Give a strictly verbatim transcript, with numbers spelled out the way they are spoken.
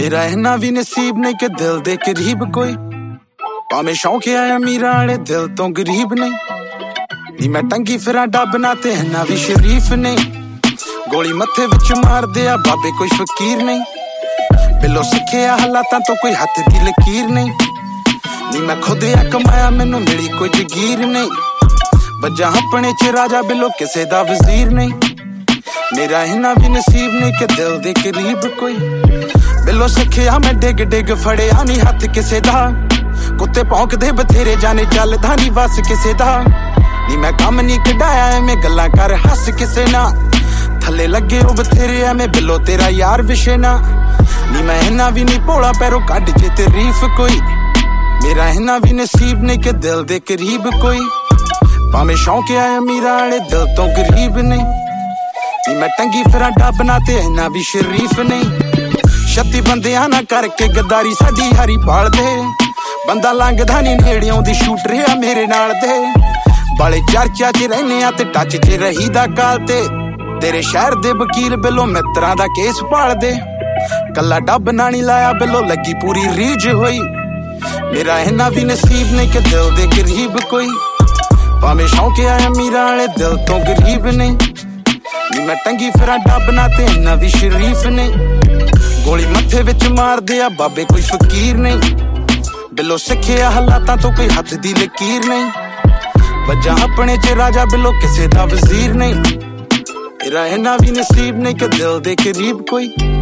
मेरा इन्ना भी नसीब नहीं कि दिल दे करीब कोई, भावें शौक है अमीरां वाले दिल तो गरीब नहीं। नी मैं टंगी फिरा डब ना ते इन्ना भी शरीफ नहीं, गोली मत्थे विच मार दे आ बाबे कोई फकीर नहीं। बिलो सिखे हालातां तो कोई हथ दी लकीर नहीं, नी मैं खुद आ कमाया मैनू मिली कोई जगीर नहीं। वजा अपने च राजा बिलो किसे दा वजीर नहीं, मेरा इन्ना भी नसीब नहीं कि दिल दे करीब कोई। बिलो सिखिया मैं डिग डिग फड़िया नी हथ किसे दा, कुत्ते भौंकदे बथेरे जाने चलदा नी बस किसे दा। नी मैं कम नी कढाया एवें गल्लां कर हस किसे ना, थले लगे ओ बथेरे एवें बिलो तेरा यार विशे ना। नी मैं इन्ना भी नी भोला पैरों कढ जे तारीफ कोई, मेरा इन्ना भी नसीब नहीं कि दिल दे करीब कोई, भावें शौक है अमीरां वाले दिल तो गरीब नहीं। नी मैं टंगी फिरा डब ना ते इन्ना भी शरीफ नहीं, छत्ती बंदियां ना करके गद्दारी साडी हारी पाल दे। बंदा लंघदा नी नेड़ियों दी शूट रहा मेरे नाल दे, बाले चर्चा च रहने आ ते टच च रहीदा काल ते। तेरे शहर दे वकील बिलो मित्रां दा केस पाल दे, कला डब ना नी लाया बिलो लगी पूरी रीज होई। मेरा इन्ना भी नसीब नहीं कि दिल दे करीब कोई, भावें शौक है अमीरां वाले दिल तो गरीब नहीं। नी मैं टंगी फिरा डब ना ते इन्ना भी शरीफ नहीं, गोली मत्थे विच मार दे आ बाबे कोई फकीर नहीं। बिलो सिखिया हालातां तो कोई हथ दी लकीर नहीं, वजा अपने च राजा बिलो किसे दा वजीर नहीं। मेरा इन्ना भी नसीब नहीं कि दिल दे करीब कोई।